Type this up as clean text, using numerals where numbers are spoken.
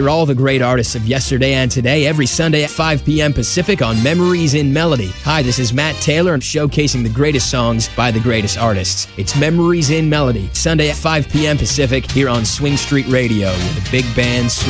Hear all the great artists of yesterday and today every Sunday at 5 p.m. Pacific on Memories in Melody. Hi, this is Matt Taylor. I'm showcasing the greatest songs by the greatest artists. It's Memories in Melody, Sunday at 5 p.m. Pacific here on Swing Street Radio with the big band.